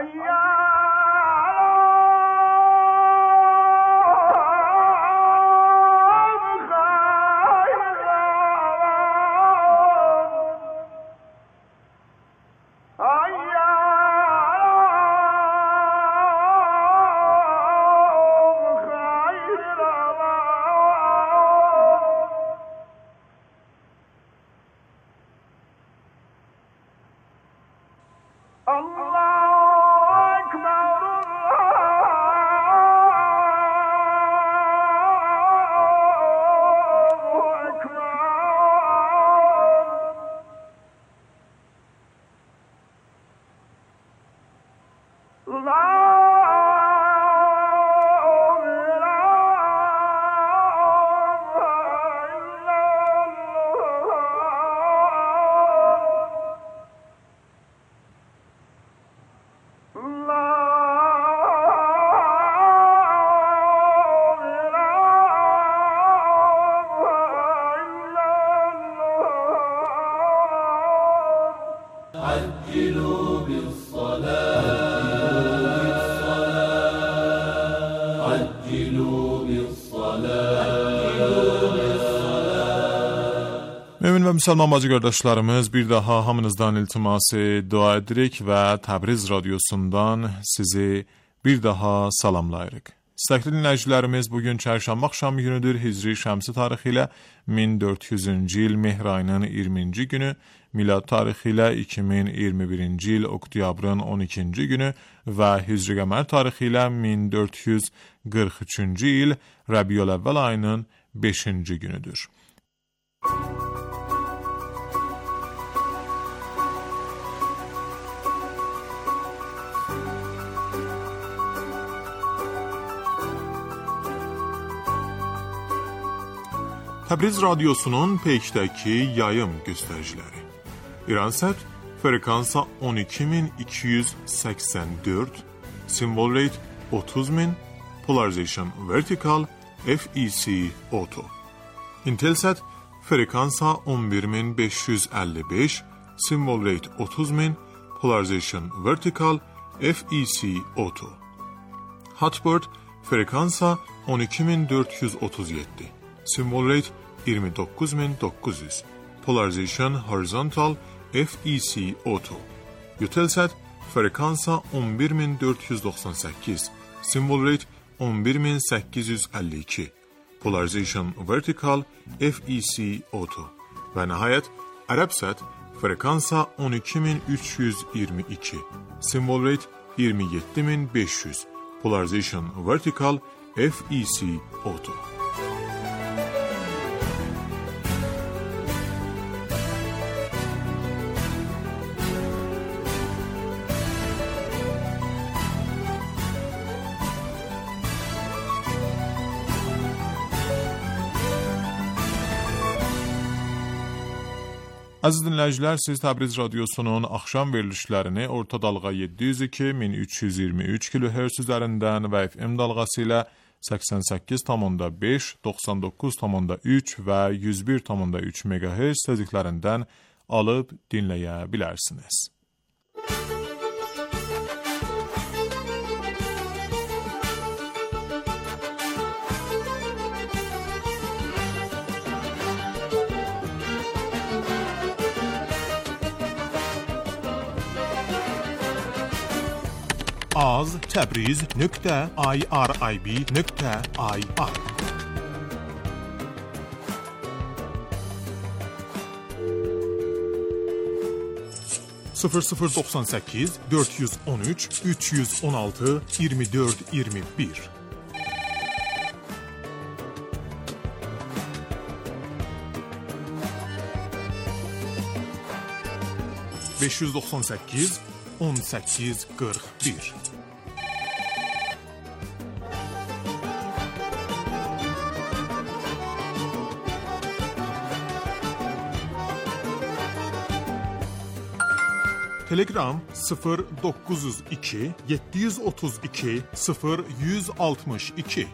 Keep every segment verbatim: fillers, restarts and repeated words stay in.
Mümin və müsəlman bacı qardaşlarımız, bir daha hamınızdan iltiması dua edirik və Təbriz radiosundan sizi bir daha salamlayırıq. İstəkli dinləyicilərimiz, bugün çərşənbə axşamı günüdür. Hicri şəmsi tarixi ilə min dörd yüzüncü il Mehr ayının iyirminci günü, milad tarixi ilə iki min iyirmi birinci il oktyabrın on ikinci günü və Hicri qəmər tarixi ilə min dörd yüz qırx üçüncü il Rəbiyül-əvvəl ayının beşinci günüdür. Təbriz radiosunun peykdəki yayım göstəriciləri. İransat frekansa on iki min iki yüz səksən dörd, symbol rate otuz min, polarization vertical, F E C auto. Intelsat frekansa on bir min beş yüz əlli beş, symbol rate otuz min, polarization vertical, F E C auto. Hotbird frekansa on iki min dörd yüz otuz yeddi, symbol rate iyirmi doqquz min doqquz yüz, polarization horizontal, F E C auto. Eutelsat frekansa on bir min dörd yüz doxsan səkkiz, symbol rate on bir min səkkiz yüz əlli iki, polarization vertical, F E C auto. Və nəhayət Arabsat frekansa on iki min üç yüz iyirmi iki, symbol rate iyirmi yeddi min beş yüz, polarization vertical, F E C auto. Əziz dinləyicilər, siz Təbriz radiosunun axşam verilişlərini orta dalğa yeddi yüz iki min üç yüz iyirmi üç kilohertz üzərindən və F M dalğası ilə səksən səkkiz tam beş, doxsan doqquz tam üç və yüz bir tam üç megahertz tezliklərindən alıb dinləyə bilərsiniz. az təbriz nöqtə irib nöqtə ir sıfır sıfır doxsan səkkiz dörd yüz on üç üç yüz on altı iyirmi dörd iyirmi bir beş yüz doxsan səkkiz on səkkiz qırx bir Telegram sıfır doqquz yüz iki yeddi yüz otuz iki sıfır yüz altmış iki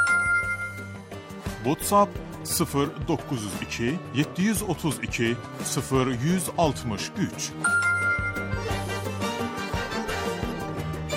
WhatsApp sıfır doqquz yüz iki yeddi yüz otuz iki sıfır yüz altmış üç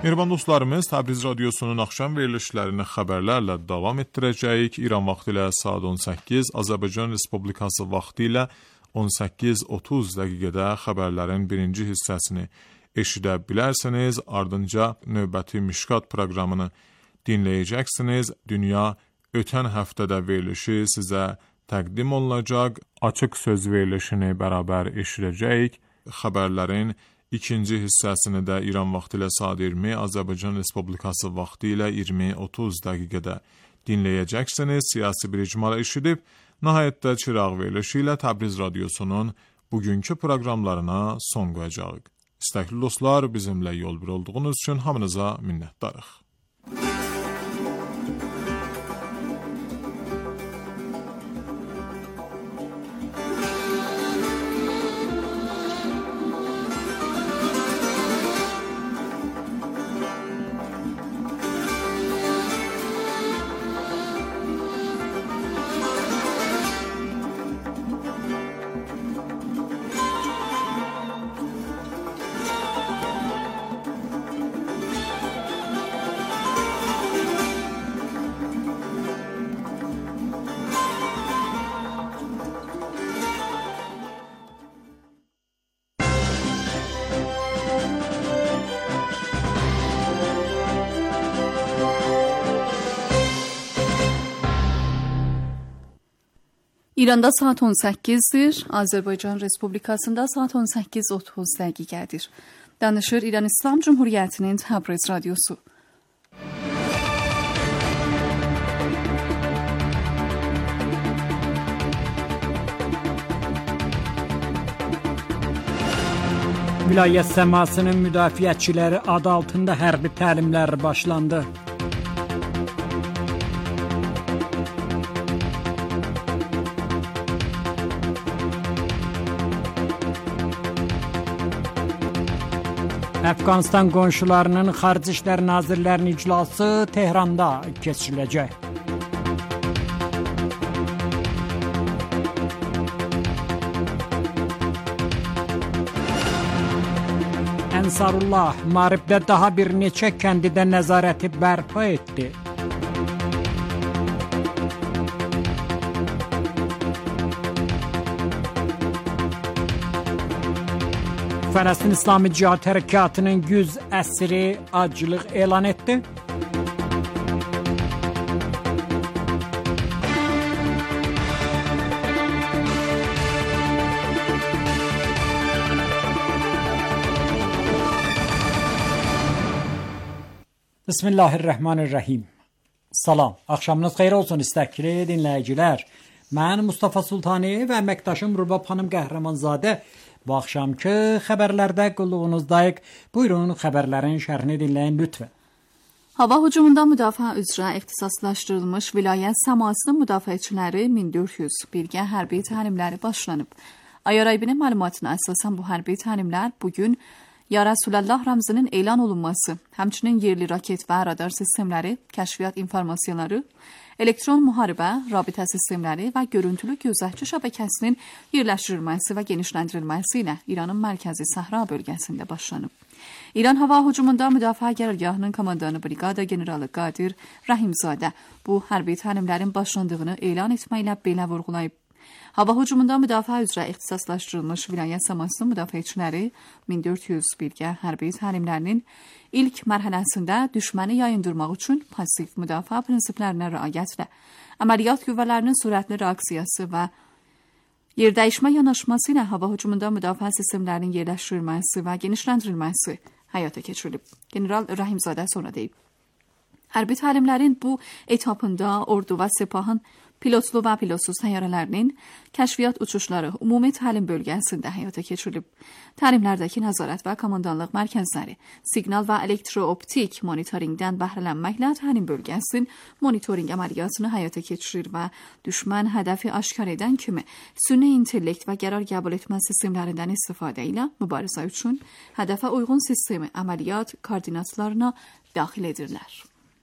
Mehriban dostlarımız, Təbriz Radiosunun axşam verilişlərini xəbərlərlə davam etdirəcəyik. İran vaxtı ilə saat on səkkiz, Azərbaycan Respublikası vaxtı ilə on səkkiz otuz dəqiqədə xəbərlərin birinci hissəsini eşidə bilərsiniz. Ardınca növbəti Mişkat proqramını dinləyəcəksiniz. Dünya ötən həftədə verilişi sizə təqdim olunacaq. Açıq söz verilişini bərabər eşidəcəyik. Xəbərlərin İkinci hissəsini də İran vaxtı ilə saat iyirmi, Azərbaycan Respublikası vaxtı ilə iyirmi otuz dəqiqədə dinləyəcəksiniz. Siyasi bir icmal eşidib, nəhayətdə çıraq verilişi ilə Təbriz Radiosunun bugünkü proqramlarına son qoyacağıq. İstəkli dostlar, bizimlə yol bir olduğunuz üçün hamınıza minnətdarıq. İranda saat on səkkizdir, Azərbaycan Respublikasında saat on səkkiz otuz dəqiqədir. Danışır İran İslam Cumhuriyyətinin Təbriz Radiosu. Vilayət səmasının müdafiəçiləri adı altında hərbi təlimlər başlandı. Əfqanistan qonşularının Xarici İşlər Nazirlərinin iclası Tehranda keçiriləcək. Ənsarullah Mağribdə daha bir neçə kəndidə nəzarəti bərpa etdi. Fələstin İslami Cihad Hərəkatının yüz əsri aclıq elan etdi. Bismillahirrahmanirrahim. Salam, axşamınız xeyir olsun istəkli dinləyicilər. Mən Mustafa Sultani və əməkdaşım Rubab xanım Qəhrəmanzadə bu axşamki xəbərlərdə qulluğunuzdayıq. Buyurun, xəbərlərin şərhini dinləyin lütfən. Hava hücumundan müdafiə üzrə ixtisaslaşdırılmış vilayət səmasının müdafiəçiləri min dörd yüz birgə hərbi təlimləri başlanıb. Ayaraybinin məlumatına əsasən bu hərbi təlimlər bugün Ya Rasulallah ramzının elan olunması, həmçinin yerli raket və radar sistemləri, kəşfiyyat informasiyaları, elektron müharibə, rabitə sistemləri və görüntülü gözətçi şəbəkəsinin yerləşdirilməsi və genişləndirilməsi ilə İranın mərkəzi Səhra bölgəsində başlanıb. İran hava hücumunda müdafiə qərargahının komandanı briqada generalı Qadir Rahimzadə bu hərbi təlimlərin başlandığını elan etməklə belə vurğulayıb. Hava hücumunda müdafiə üzrə ixtisaslaşdırılmış vilayət səmasının müdafiəçiləri min dörd yüz birgə hərbi təlimlərinin ilk mərhələsində düşməni yayındırmaq üçün pasiv müdafiə prinsiplərinə riayətlə əməliyyat qüvvələrinin sürətli reaksiyası və yerdəyişmə yanaşması ilə hava hücumunda müdafiə sistemlərinin yerləşdirilməsi və genişləndirilməsi həyata keçirilib. General Rahimzadə sonra deyib. Hərbi təlimlərin bu etapında ordu və sepahın pilotlu və pilotsuz təyyarələrinin kəşfiyyat uçuşları ümumi təlim bölgəsində həyata keçirilib. Təlimlərdəki nəzarət və komandanlıq mərkəzləri siqnal və elektrooptik monitoringdən bəhrələnməklə təlim bölgəsinin monitoring əməliyyatını həyata keçirir və düşmən hədəfi aşkar edən kimi süni intellekt və qərar qəbul etmə sistemlərindən istifadə ilə mübarizə üçün hədəfə uyğun sistemi əməliyyat koordinatlarına daxil edirlər.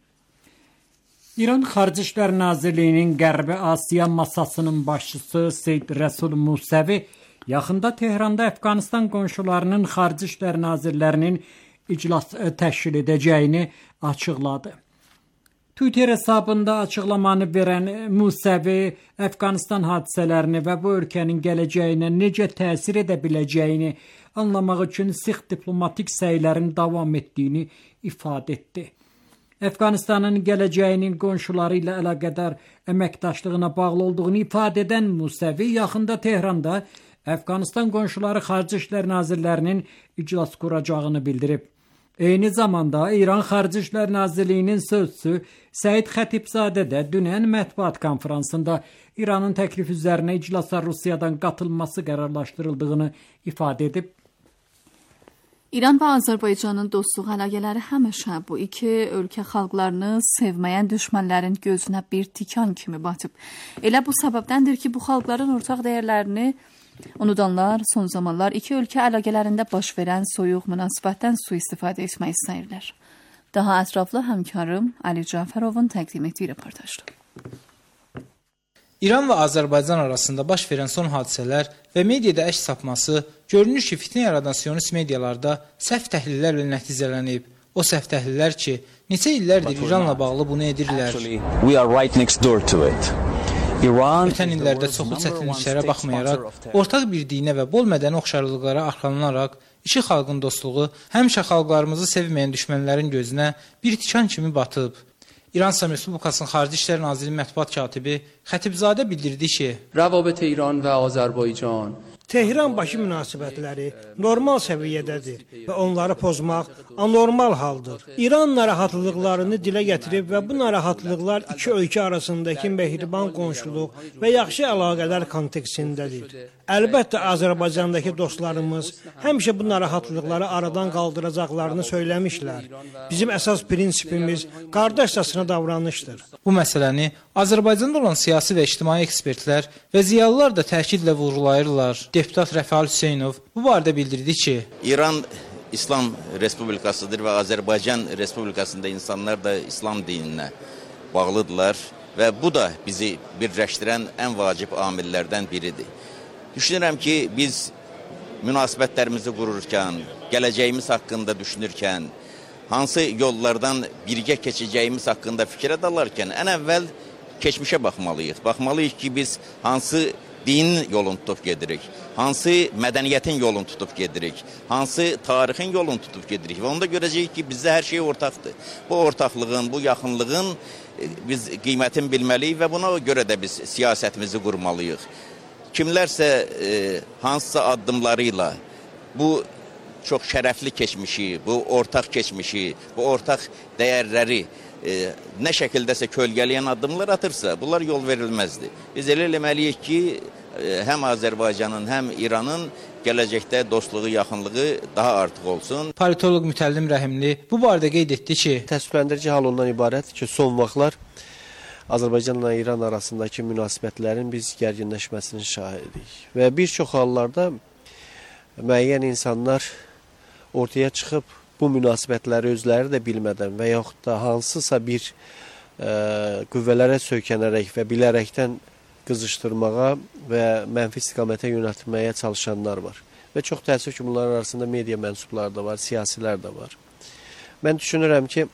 İran Xarici İşlər Nazirliyinin Qərbi Asiya masasının başçısı Seyyid Rəsul Musəvi yaxında Tehranda Əfqanistan qonşularının Xarici İşlər Nazirlərinin iclas təşkil edəcəyini açıqladı. Twitter hesabında açıqlamanı verən Musavi Əfqanistan hadisələrini və bu ölkənin gələcəyinə necə təsir edə biləcəyini anlamaq üçün sıx diplomatik səylərin davam etdiyini ifadə etdi. Əfqanistanın gələcəyinin qonşuları ilə əlaqədar əməkdaşlığına bağlı olduğunu ifadə edən Musavi yaxında Tehranda Əfqanistan qonşuları Xarici İşlər Nazirlərinin iclas quracağını bildirib. Eyni zamanda İran Xarici İşlər Nazirliyinin sözçüsü Səid Xətibzadə də dünən mətbuat konfransında İranın təklifi üzərinə iclasa Rusiyadan qatılması qərarlaşdırıldığını ifadə edib. İran və Azərbaycanın dostluq əlaqələri həmişə bu iki ölkə xalqlarını sevməyən düşmənlərin gözünə bir tikan kimi batıb. Elə bu səbəbdəndir ki, bu xalqların ortaq dəyərlərini unudanlar son zamanlar iki ölkə əlaqələrində baş verən soyuq münasibətdən sui-istifadə etmək istəyirlər. Daha ətraflı həmkarım Ali Caferovun təqdim etdiyi reportajda. İran və Azərbaycan arasında baş verən son hadisələr və mediada əks sapması görünür ki, fitnə yaradan sionist medialarda səhv təhlillərlə nəticələnib. O səhv təhlillər ki, neçə illərdir İranla bağlı bunu edirlər. Ötən illərdə çoxlu çətinliklərə baxmayaraq, ortaq bir dinə və bol mədəni oxşarlıqlara arxalanaraq, iki xalqın dostluğu həmişə xalqlarımızı sevməyən düşmənlərin gözünə bir tikan kimi batıb. İran Respublikasının Xarici İşlər Nazirliyi mətbuat katibi Xətibzadə bildirdi ki, Rəvabət İran və Azərbaycan Tehran-Bakı münasibətləri normal səviyyədədir və onları pozmaq anormal haldır. İran narahatlıqlarını dilə gətirib və bu narahatlıqlar iki ölkə arasındakı mehriban qonşuluq və yaxşı əlaqələr kontekstindədir. Əlbəttə, Azərbaycandakı dostlarımız həmişə bu narahatlıqları aradan qaldıracaqlarını söyləmişlər. Bizim əsas prinsipimiz qardaşcasına davranışdır. Bu məsələni Azərbaycanda olan siyasi və ictimai ekspertlər və ziyalılar da təkidlə vurğulayırlar. Deputat Rəfal Hüseynov bu barədə bildirdi ki, İran İslam Respublikasıdır və Azərbaycan Respublikasında insanlar da İslam dininə bağlıdırlar və bu da bizi birləşdirən ən vacib amillərdən biridir. Düşünürəm ki, biz münasibətlərimizi qururkən, gələcəyimiz haqqında düşünürkən, hansı yollardan birgə keçəcəyimiz haqqında fikrə dalarkən, ən əvvəl keçmişə baxmalıyıq. Baxmalıyıq ki, biz hansı dinin yolunu tutub gedirik, hansı mədəniyyətin yolunu tutub gedirik, hansı tarixin yolunu tutub gedirik və onda görəcəyik ki, bizdə hər şey ortaqdır. Bu ortaqlığın, bu yaxınlığın biz qiymətini bilməliyik və buna görə də biz siyasətimizi qurmalıyıq. Kimlərsə e, hansısa addımlarıyla bu çox şərəfli keçmişi, bu ortaq keçmişi, bu ortaq dəyərləri e, nə şəkildəsə kölgələyən addımlar atırsa, bunlar yol verilməzdir. Biz elə eləməliyik ki, e, həm Azərbaycanın, həm İranın gələcəkdə dostluğu, yaxınlığı daha artıq olsun. Politoloq Mütəllim Rəhimli bu barədə qeyd etdi ki, təəssüfləndirici hal ondan ibarətdir ki, son vaxtlar Azərbaycanla İran arasındakı münasibətlərin biz gərginləşməsinin şahidik. Və bir çox hallarda müəyyən insanlar ortaya çıxıb bu münasibətləri özləri də bilmədən və yaxud da hansısa bir ə, qüvvələrə söykənərək və bilərəkdən qızışdırmağa və mənfi istiqamətə yönəltməyə çalışanlar var. Və çox təəssüf ki, bunların arasında media mənsubları da var, siyasilər də var. Mən düşünürəm ki,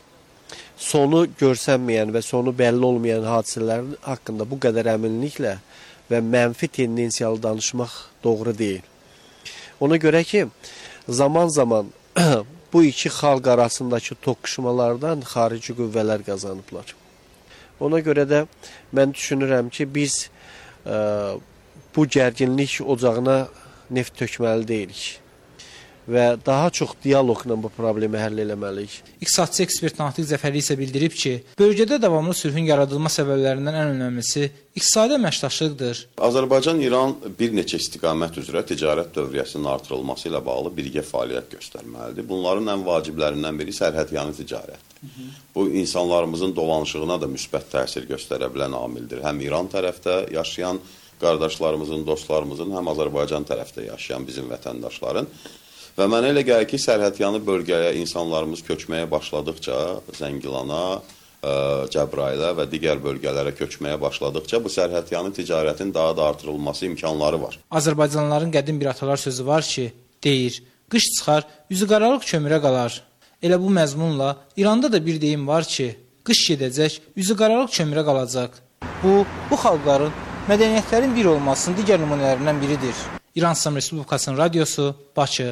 sonu görsənməyən və sonu bəlli olmayan hadisələrin haqqında bu qədər əminliklə və mənfi tendensiyalı danışmaq doğru deyil. Ona görə ki, zaman-zaman bu iki xalq arasındakı toqquşmalardan xarici qüvvələr qazanıblar. Ona görə də mən düşünürəm ki, biz ə, bu gərginlik ocağına neft tökməli deyilik və daha çox diyaloqla bu problemi həll eləməliyik. İqtisadçı ekspert Natiq Zəfərli isə bildirib ki, bölgədə davamlı sülhün yaradılma səbəblərindən ən önəmlisi iqtisadi əməkdaşlıqdır. Azərbaycan-İran bir neçə istiqamət üzrə ticarət dövriyyəsinin artırılması ilə bağlı birgə fəaliyyət göstərməlidir. Bunların ən vaciblərindən biri sərhədyanı ticarətdir. Bu, insanlarımızın dolanışığına da müsbət təsir göstərə bilən amildir. Həm İran tərəfdə yaşayan qardaşlarımızın, dostlarımızın, həm Azərbaycan tərəfdə yaşayan bizim vətəndaşların. Və mənə elə gəlir ki, sərhədyanı bölgəyə insanlarımız köçməyə başladıqca, Zəngilana, Cəbrayıla və digər bölgələrə köçməyə başladıqca bu sərhədyanı ticarətin daha da artırılması imkanları var. Azərbaycanlıların qədim bir atalar sözü var ki, deyir, qış çıxar, üzü qaralıq kömürə qalar. Elə bu məzmunla İranda da bir deyim var ki, qış gedəcək, üzü qaralıq kömürə qalacaq. Bu, bu xalqların mədəniyyətlərin bir olmasının digər nümunələrindən biridir. İran İslam Respublikasının radiosu, Bakı.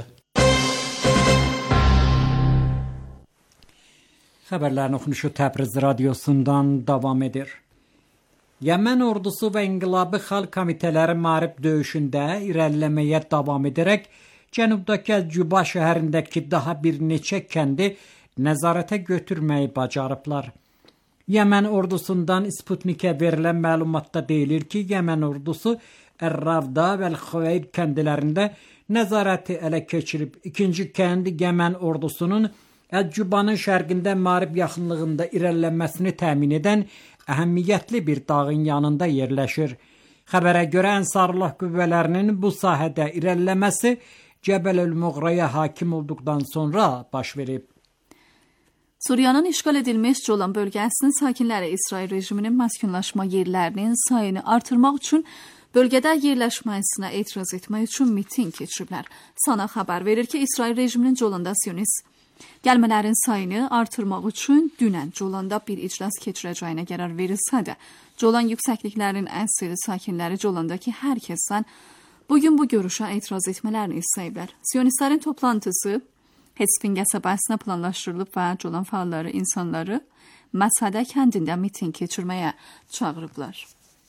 Xəbərlərin oxunuşu Təbriz radiosundan davam edir. Yemen ordusu və İnqilabi Xalq Komitələri müharib döyüşündə irəliləməyə davam edərək cənubdakı Əl-Cüba şəhərindəki daha bir neçə kəndi nəzarətə götürməyi bacarıblar. Yemen ordusundan Sputnikə verilən məlumatda deyilir ki, Yemen ordusu Ər-Ravda və Əl-Xuveyb kəndlərində nəzarəti ələ keçirib. İkinci kənd Yemen ordusunun Əl-Cübanın şərqində müharib yaxınlığında irəlilənməsini təmin edən əhəmiyyətli bir dağın yanında yerləşir. Xəbərə görə Ənsarullah qüvvələrinin bu sahədə irəliləməsi Cəbəlül-Muğraya hakim olduqdan sonra baş verib. Suriyanın işğal edilmiş Colan bölgəsinin sakinləri İsrail rejiminin məskunlaşma yerlərinin sayını artırmaq üçün bölgədə yerləşməsinə etiraz etmək üçün miting keçiriblər. Sana xəbər verir ki, İsrail rejiminin Colanda sionist gəlmələrin sayını artırmaq üçün dünən Colanda bir iclas keçirəcəyinə qərar verilsə də, Colan yüksəkliklərinin əsl sakinləri Colandakı hər kəsdən bugün bu görüşə etiraz etmələrini istəyiblər. Sionistlərin toplantısı Hesfin qəsəbəsinə planlaşdırılıb və Colan fəalları insanları Məsədə kəndində miting keçirməyə çağırıblar.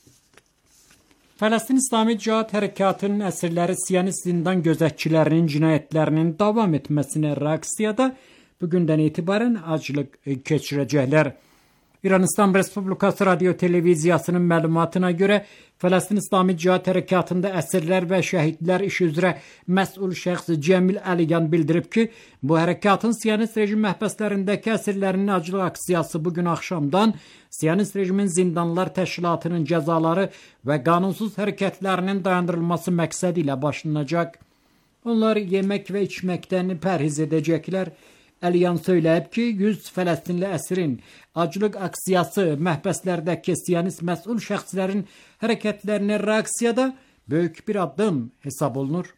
Fələstin İslami Cihad Hərəkatının əsirləri Siyonist zindan gözətçilərinin cinayətlərinin davam etməsinə reaksiyada bugündən etibarən aclıq keçirəcəklər. İran İslam Respublikası Radio Televiziyasının məlumatına görə Fələstin İslami Cihad Hərəkatında əsirlər və şəhidlər işi üzrə məsul şəxs Cəmil Əliyan bildirib ki, bu hərəkatın Siyonist rejim məhbəslərindəki əsirlərinin aclıq aksiyası bugün axşamdan Siyonist rejimin zindanlar təşkilatının cəzaları və qanunsuz hərəkətlərinin dayandırılması məqsədi ilə başlanacaq. Onlar yemək və içməkdən pərhiz edəcəklər. Əliyan söyləyib ki, yüz Fələstinliəsirin aclıq aksiyası məhbəslərdəki Siyonist məsul şəxslərin hərəkətlərinə reaksiyada böyük bir addım hesab olunur.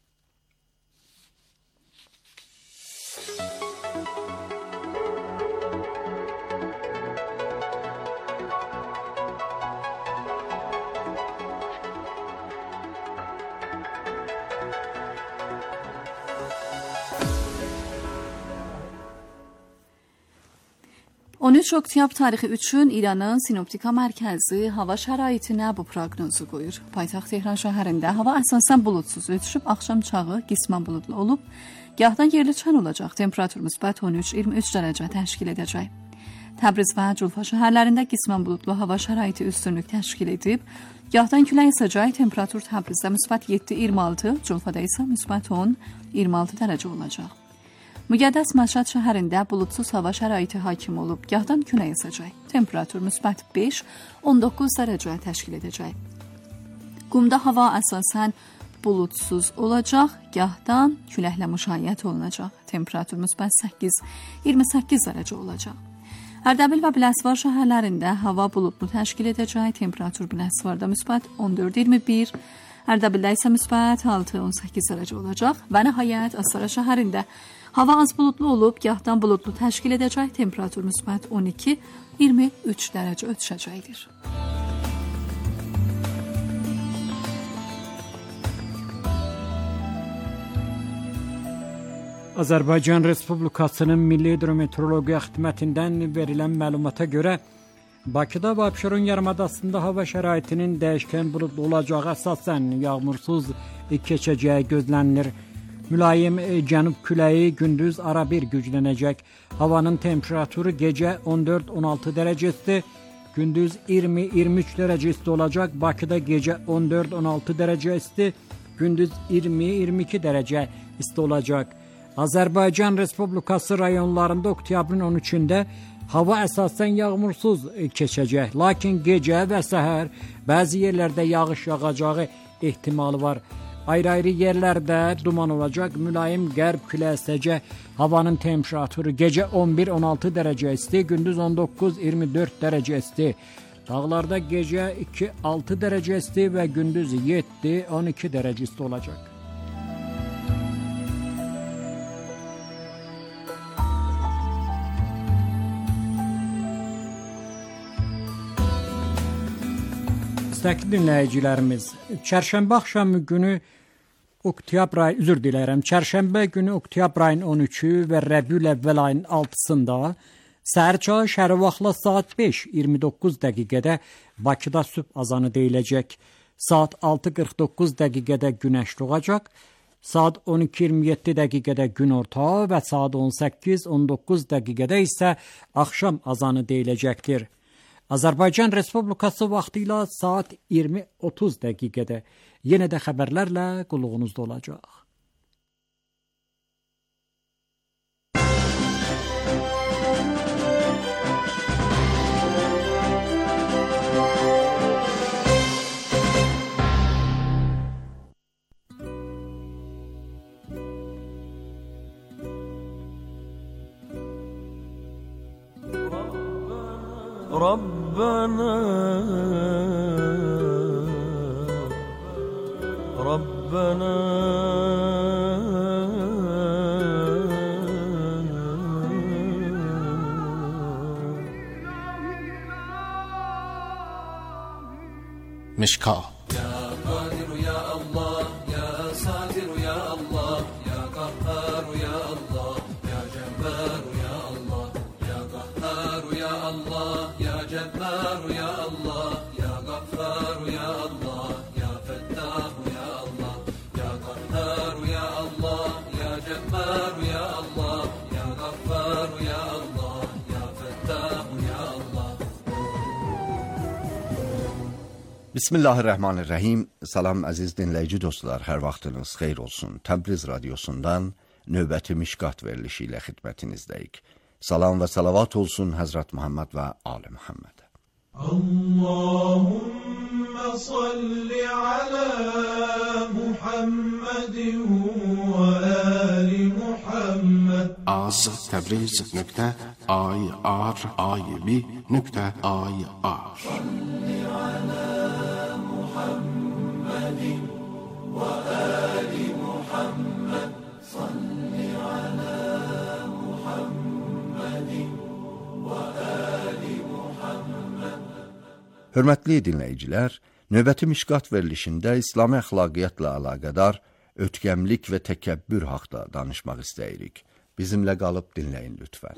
on üç oktyabr tarixi üçün İranın Sinoptika Mərkəzi hava şəraitinə bu proqnozu qoyur. Paytaxt Tehran şəhərində hava əsasən buludsuz ötüşüb, axşam çağı qismən buludlu olub, gahdan yerli çən olacaq. Temperatur müsbət on üç iyirmi üç dərəcə təşkil edəcək. Təbriz və Culfa şəhərlərində qismən buludlu hava şəraiti üstünlük təşkil edib, gahdan külək əsəcək. Temperatur Təbrizdə müsbət yeddi iyirmi altı, Culfada isə müsbət on iyirmi altı dərəcə olacaq. Müqəddəs Məşhəd şəhərində buludsuz hava şəraiti hakim olub, gahdan külək əsəcək. Temperatur müsbət beş on doqquz dərəcə təşkil edəcək. Qumda hava əsasən buludsuz olacaq, gahdan küləklə müşayiət olunacaq. Temperatur müsbət səkkiz iyirmi səkkiz dərəcə olacaq. Ərdəbil və Biləsuvar şəhərlərində hava buludlu təşkil edəcək. Temperatur Biləsuvarda müsbət on dörd iyirmi bir, Ərdəbildə isə müsbət altı on səkkiz dərəcə olacaq və nəhayət Astara şəhərində hava az buludlu olub, gahdan buludlu təşkil edəcək. Temperatur müsbət on iki iyirmi üç dərəcə ötüşəcəkdir. Azərbaycan Respublikasının Milli Hidrometeorologiya Xidmətindən verilən məlumata görə Bakıda və Abşeron yarımadasında hava şəraitinin dəyişkən buludlu olacağı, əsasən yağmursuz keçəcəyi gözlənilir. Mülayim cənub küləyi gündüz ara bir güclənəcək. Havanın temperaturu gecə on dörd on altı dərəcə isti, gündüz iyirmi iyirmi üç dərəcə isti olacaq. Bakıda gecə on dörd on altı dərəcə isti, gündüz iyirmi iyirmi iki dərəcə isti olacaq. Azərbaycan Respublikası rayonlarında oktyabrın on üçündə hava əsasən yağmursuz keçəcək, lakin gecə və səhər bəzi yerlərdə yağış yağacağı ehtimalı var. Ayrı-ayrı yerlərdə duman olacaq, mülayim qərb küləyi əsəcək. Havanın temperaturu gecə on bir on altı dərəcə isti, gündüz on doqquz iyirmi dörd dərəcə isti. Dağlarda gecə iki altı dərəcə isti və gündüz yeddi on iki dərəcə isti olacaq. İstəkli dinləyicilərimiz, çərşənbə axşamı günü oktyabr ayı, üzr diləyirəm, çərşənbə günü oktyabr ayının on üçü və Rəbiül əvvəl ayının altısında səhər çağı şəhər vaxtla saat beş iyirmi doqquz dəqiqədə Bakıda sübh azanı deyiləcək. Saat altı qırx doqquz dəqiqədə günəş doğacaq. Saat on iki iyirmi yeddi dəqiqədə gün orta və saat on səkkiz on doqquz dəqiqədə isə axşam azanı deyiləcəkdir. Azərbaycan Respublikası vaxtı ilə saat iyirmi otuz dəqiqədə yenə də xəbərlərlə qulluğunuzda olacaq. ربنا ربنا مشكاة يا قادر يا الله يا ساتر يا الله يا قهار يا الله يا جبار يا الله يا قهار يا الله يا جبار يا الله يا غفار يا الله يا فتاح يا الله يا قهار يا الله يا جبار يا الله يا غفار يا الله يا فتاح يا الله. Bismillahirrahmanirrahim. Salam əziz dinləyici dostlar, hər vaxtınız xeyir olsun. Təbriz radiosundan növbəti Mişkat verilişi ilə xidmətinizdəyik. Salam və salavat olsun Həzrət Muhammed və Ali Muhammed. Allahümme salli ala Muhammedin və ali Muhammed. az təbriz nöqtə ay ar aybi nöqtə ay ar. Salli ala Muhammedin və ali Muhammed. Salli ala Muhammedin və ali Muhammed. Hörmətli dinləyicilər, növbəti Mişkat verilişində İslami əxlaqiyyatla əlaqədar ötkəmlik və təkəbbür haqda danışmaq istəyirik. Bizimlə qalıb dinləyin lütfən.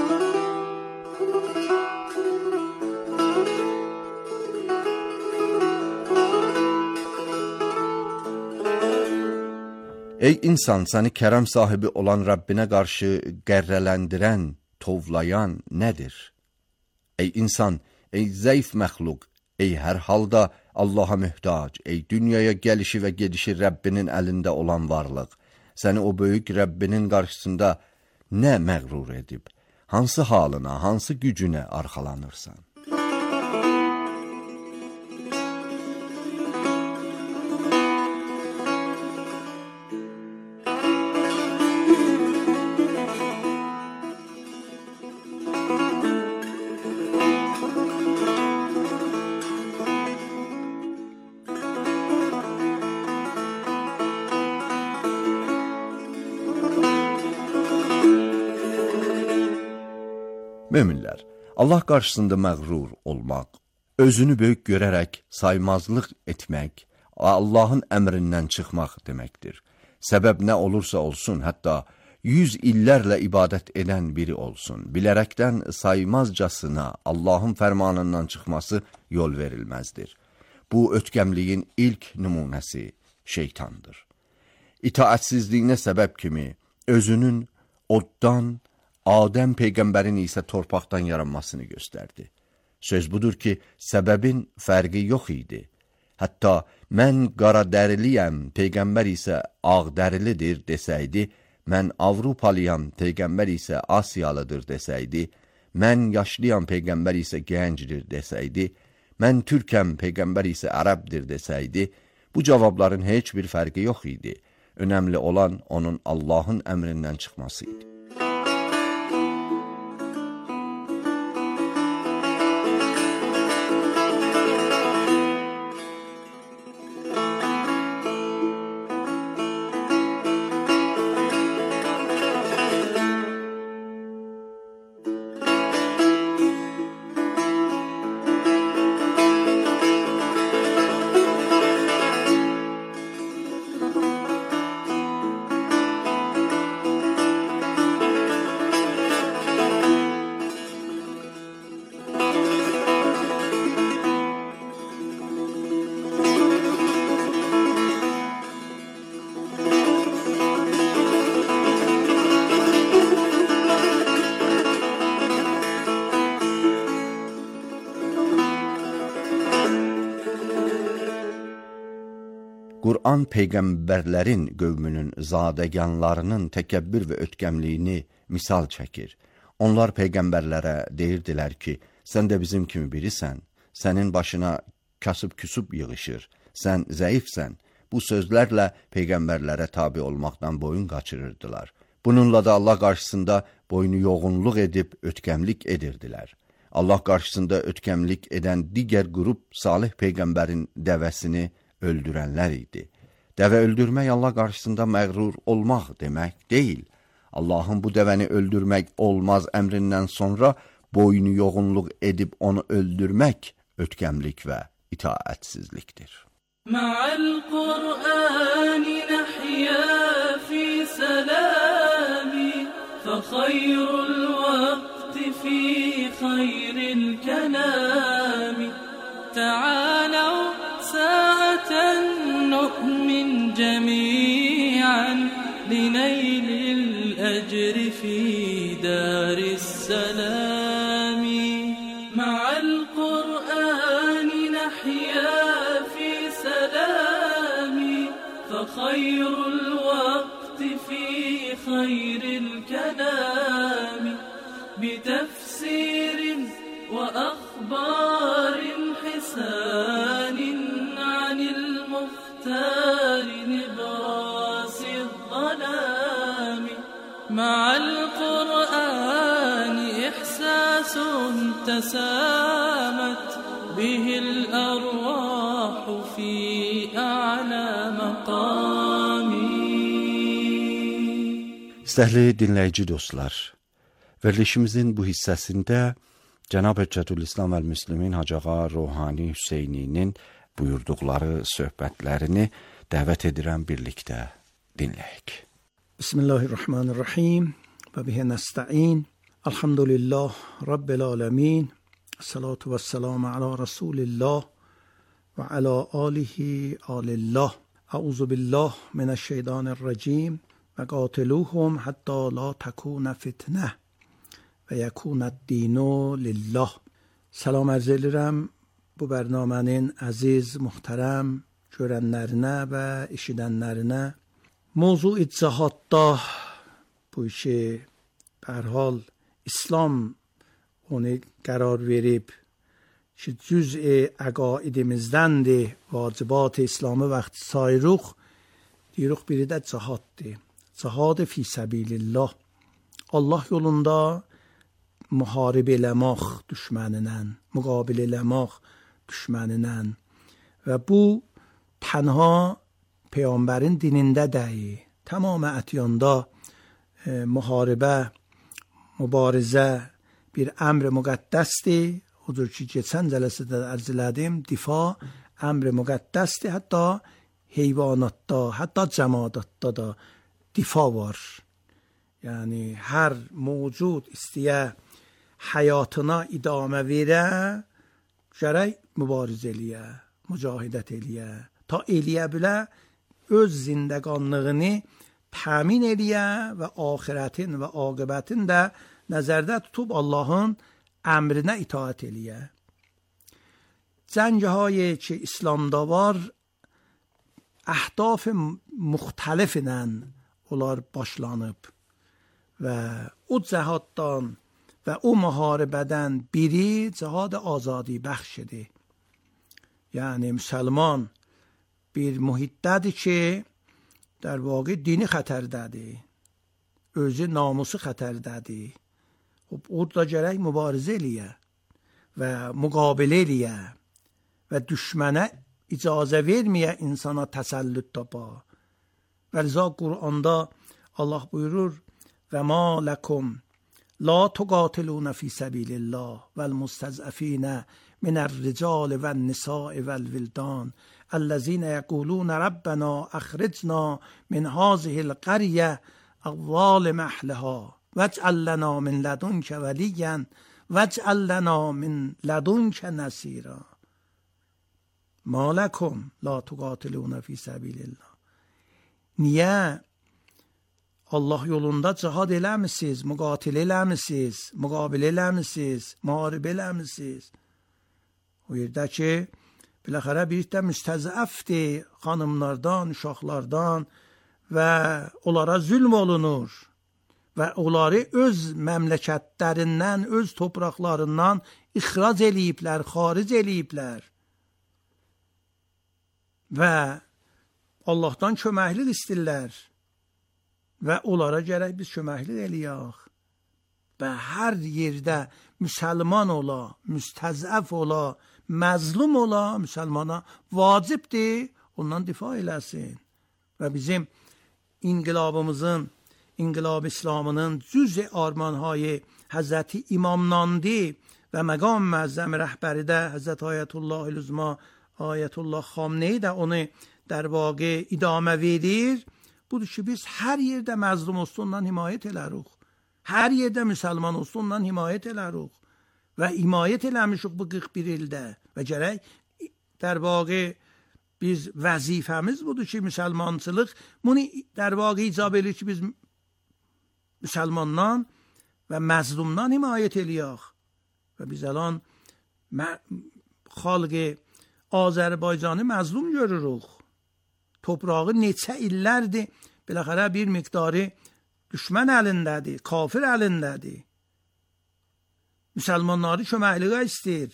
Ey insan, səni kərəm sahibi olan Rəbbinə qarşı qərrələndirən, tovlayan nədir? Ey insan, ey zəif məxluq, ey hər halda Allaha möhtac, ey dünyaya gəlişi və gedişi Rəbbinin əlində olan varlıq, səni o böyük Rəbbinin qarşısında nə məğrur edib, hansı halına, hansı gücünə arxalanırsan? Möminlər, Allah qarşısında məğrur olmaq, özünü böyük görərək saymazlıq etmək, Allahın əmrindən çıxmaq deməkdir. Səbəb nə olursa olsun, hətta yüz illərlə ibadət edən biri olsun, bilərəkdən saymazcasına Allahın fərmanından çıxması yol verilməzdir. Bu ötkəmliyin ilk nümunəsi şeytandır. İtaatsizliyinə səbəb kimi özünün oddan, Adəm Peyğəmbərin isə torpaqdan yaranmasını göstərdi. Söz budur ki, səbəbin fərqi yox idi. Hətta mən qara dəriliyəm, Peyğəmbər isə ağ dərilidir desəydi, mən Avrupalıyam, Peyğəmbər isə Asiyalıdır desəydi, mən yaşlıyam, Peyğəmbər isə gəncdir desəydi, mən Türkəm, Peyğəmbər isə ərəbdir desəydi, bu cavabların heç bir fərqi yox idi. Önəmli olan onun Allahın əmrindən çıxması idi. Qur'an peyğəmbərlərin qövmünün zadəganlarının təkəbbür və ötkəmliyini misal çəkir. Onlar peyğəmbərlərə deyirdilər ki, sən də bizim kimi birisən, sənin başına kasıb-küsub yığışır, sən zəifsən. Bu sözlərlə peyğəmbərlərə tabi olmaqdan boyun qaçırırdılar. Bununla da Allah qarşısında boynu yoğunluq edib ötkəmlik edirdilər. Allah qarşısında ötkəmlik edən digər qrup Salih peyğəmbərin dəvəsini öldürənlər idi. Dəvə öldürmək Allah qarşısında məğrur olmaq demək deyil. Allahın bu dəvəni öldürmək olmaz əmrindən sonra boynu yoğunluq edib onu öldürmək ötkəmlik və itaətsizlikdir. Ma'al Qur'an nahya fi salami fa khayrul waqti fi khayril kalami ta'alaw ساعة نؤمن جميعا لنيل الأجر في دار السلام مع القرآن نحيا في سلام فخير الوقت في خير الكلام بتفسير وأخبار حسان المختار نبراس الظلام مع القرآن إحساس تسامت به الأرواح في أعلى مقام. İstəhli dinləyici dostlar, verilişimizin bu hissəsində Cənab Hüccətülislam əl-Müslimin Hacı Ağa Ruhani Hüseyninin buyurduqları söhbətlərini dəvət edirəm, birlikdə dinləyək. Bismillahirrahmanirrahim və bihi nəstəin. Elhamdülillah Rabbil aləmin. Salatu və selamu ala Rasulillah və ala alihi alillah. Əuzu billah minəşşeytanirracim və qatiluhum hatta la təkunə fitnə və yəkunəd dinu lillah. Salam ərz edirəm bu bərnamənin əziz, muhterəm görənlərinə və eşidənlərinə. Mövzu icahadda bu işi bərhal İslam onu qərar verib ki, cüz-i əqaidimizdəndir, vacibat-ı İslamı vaxtı sayruq, deyiruq biri də cihaddır. Cihad fi səbilillah. Allah yolunda müharibə eləmək düşməninən, müqabilə eləmək düşməninən və bu tənha Peyğəmbərin dinində deyil. Tamam ətyanda e, müharibə, mübarizə bir əmr müqəddəsdir. Odur ki, keçən cəlsədə ərz elədim, difa əmr müqəddəsdir. Hətta heyvanatda, hətta cəmadatda da difa var. Yəni, hər mövcud istəyə həyatına idamə verə, gərək mübarizə eləyə, mücahidət eləyə, ta eləyə bilə öz zindəqanlığını təmin eləyə və axirətin və aqibətin də nəzərdə tutub Allahın əmrinə itaət eləyə. Cəngəhay ki, İslamda var, əhdaf müxtəliflə onlar başlanıb və o cəhaddan və o müharibədən biri cihad azadi bəxşidir. Yəni, müsəlman bir mühiddədir ki, در واقع دینی خطردədir. Özü namusu xətərdədir. Orada gərək mübarizə eləyə və müqabilə eləyə və düşmənə icazə verməyə insana təsəllüt tapa. Və rıza Qur'anda Allah buyurur və ma ləkum la tuqatiluna fi səbilillah vəl mustəzəfinə minər rical vəl nisa'i vəl vildan الذين يقولون ربنا أخرجنا من هذه القرية الظالم أهلها واجعل لنا من لدنك وليا واجعل لنا من لدنك نصيرا ما لكم لا تقاتلون في سبيل الله. Niyə Allah yolunda cihad eləmisiniz, müqatilə eləmisiniz, müqabilə eləmisiniz, müharibə eləmisiniz? O yerdə ki, biləxərə bir də müstəzəfdir xanımlardan, uşaqlardan və onlara zülm olunur və onları öz məmləkətlərindən, öz torpaqlarından ixrac eləyiblər, xaric eləyiblər və Allahdan köməklik istəyirlər və onlara gərək biz köməklik eləyək və hər yerdə müsəlman ola, müstəzəf ola, məzlum ola, müsəlmana vacibdir, ondan difa eləsin və bizim inqilabımızın, inqilab İslamının cüz armanهای Həzrəti İmamdandır və məqam məzzəm rəhbəri də Həzrət Ayətullah Ülüzma, Ayətullah Xamneyi də onu در واقع idamə verir. Budur ki, biz hər yerdə məzlum olsun, ondan himayət elərik. Hər yerdə müsəlman olsun, ondan himayət elərik. Və himayət eləmişik bu qırx bir ildə. Və gərək در واقع biz vəzifəmiz budur ki, müsəlmançılıq bunu در واقع icab edir ki, biz müsəlmandan və məzlumdan himayət eləyək. Və biz الان xalq Azərbaycanı məzlum görürük. Toprağı neçə illərdir, biləxərə bir miqdarı düşmən əlindədir, kafir əlindədir. Müsəlmanları köməkliyə istəyir.